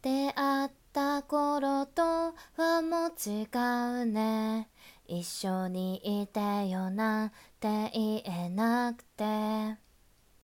出会った頃とはもう違うね。一緒にいてよなんて言えなくて。